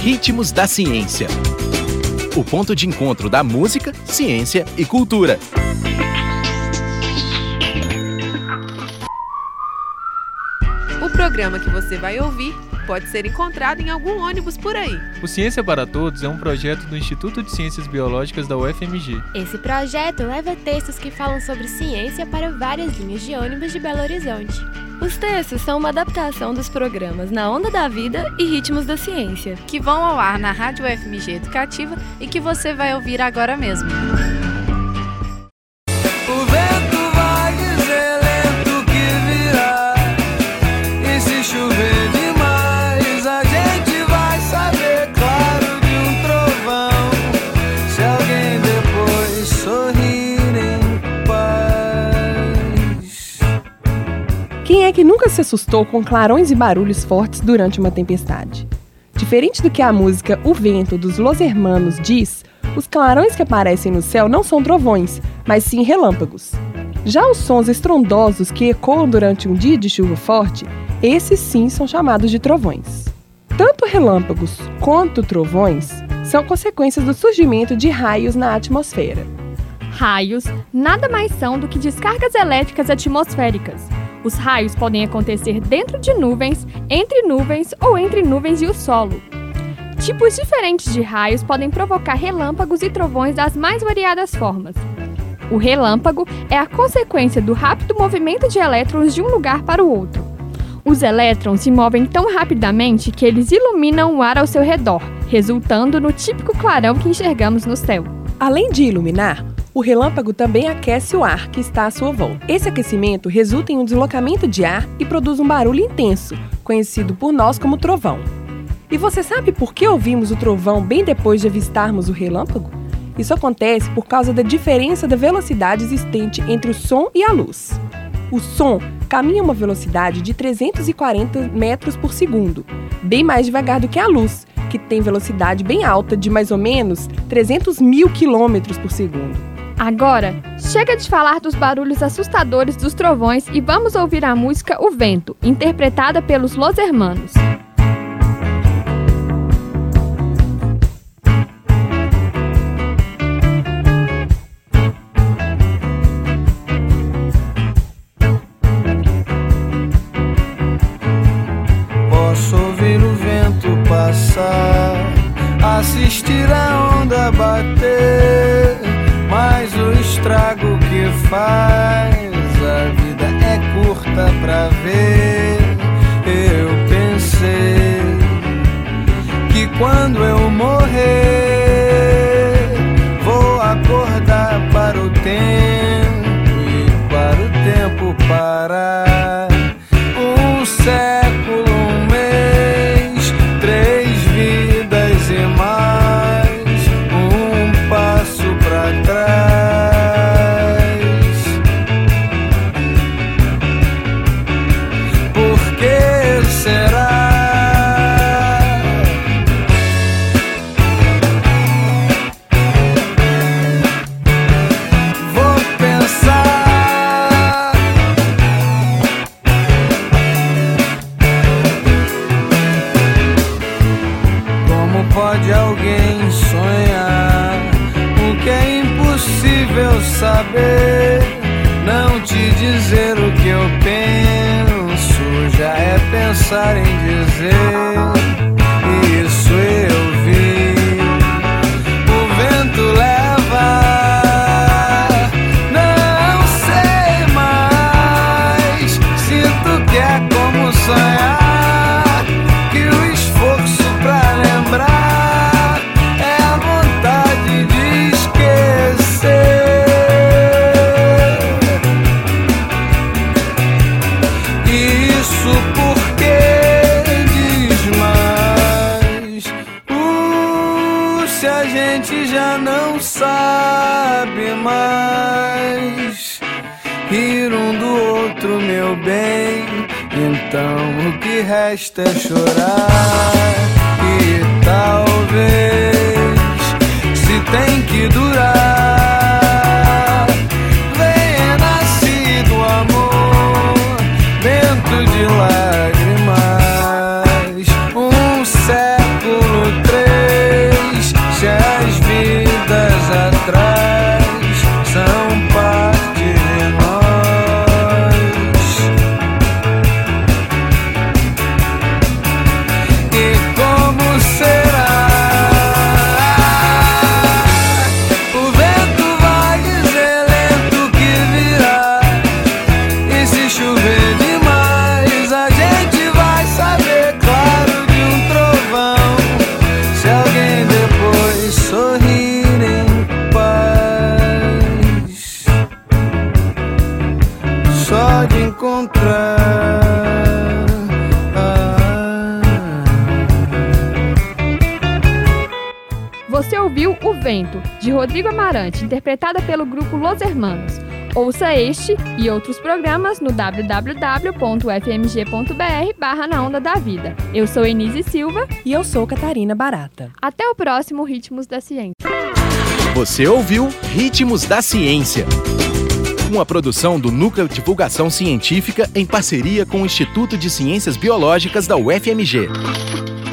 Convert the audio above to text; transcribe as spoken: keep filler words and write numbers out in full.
Ritmos da Ciência. O ponto de encontro da música, ciência e cultura. O programa que você vai ouvir pode ser encontrado em algum ônibus por aí. O Ciência para Todos é um projeto do Instituto de Ciências Biológicas da U F M G. Esse projeto leva textos que falam sobre ciência para várias linhas de ônibus de Belo Horizonte. Os textos são uma adaptação dos programas Na Onda da Vida e Ritmos da Ciência, que vão ao ar na Rádio U F M G Educativa e que você vai ouvir agora mesmo. O vento vai dizer lento que virá, e se chover demais a gente vai saber, claro, de um trovão, se alguém depois sorrir em paz. Quem é que nunca se assustou com clarões e barulhos fortes durante uma tempestade? Diferente do que a música O Vento, dos Los Hermanos, diz, os clarões que aparecem no céu não são trovões, mas sim relâmpagos. Já os sons estrondosos que ecoam durante um dia de chuva forte, esses sim são chamados de trovões. Tanto relâmpagos quanto trovões são consequências do surgimento de raios na atmosfera. Raios nada mais são do que descargas elétricas atmosféricas. Os raios podem acontecer dentro de nuvens, entre nuvens ou entre nuvens e o solo. Tipos diferentes de raios podem provocar relâmpagos e trovões das mais variadas formas. O relâmpago é a consequência do rápido movimento de elétrons de um lugar para o outro. Os elétrons se movem tão rapidamente que eles iluminam o ar ao seu redor, resultando no típico clarão que enxergamos no céu. Além de iluminar, o relâmpago também aquece o ar que está à sua volta. Esse aquecimento resulta em um deslocamento de ar e produz um barulho intenso, conhecido por nós como trovão. E você sabe por que ouvimos o trovão bem depois de avistarmos o relâmpago? Isso acontece por causa da diferença da velocidade existente entre o som e a luz. O som caminha a uma velocidade de trezentos e quarenta metros por segundo, bem mais devagar do que a luz, que tem velocidade bem alta de mais ou menos trezentos mil quilômetros por segundo. Agora, chega de falar dos barulhos assustadores dos trovões e vamos ouvir a música O Vento, interpretada pelos Los Hermanos. Posso ouvir o vento passar, assistir a onda bater, mas o estrago que faz, a vida é curta pra ver. Eu pensei que quando eu morrer, vou acordar para o tempo e para o tempo parar. Um século, um mês, três vidas e mais, um passo pra trás. Por que será? Vou pensar. Como pode alguém sonhar o que é impossível saber? Não te dizer o que eu penso já é pensar em dizer. Isso eu vi. O vento leva, não sei mais. Sinto que é como sonhar, que o esforço pra lembrar é a vontade de esquecer. Isso porque diz mais. Uh, se a gente já não sabe mais rir um do outro, meu bem, então o que resta é chorar. E talvez, se tem que durar, venha nascido o amor dentro de lágrimas. Um século, três ouviu O Vento, de Rodrigo Amarante, interpretada pelo grupo Los Hermanos. Ouça este e outros programas no w w w ponto f m g ponto b r barra na onda da vida. Eu sou Enise Silva. E eu sou Catarina Barata. Até o próximo Ritmos da Ciência. Você ouviu Ritmos da Ciência, uma produção do Núcleo de Divulgação Científica em parceria com o Instituto de Ciências Biológicas da U F M G.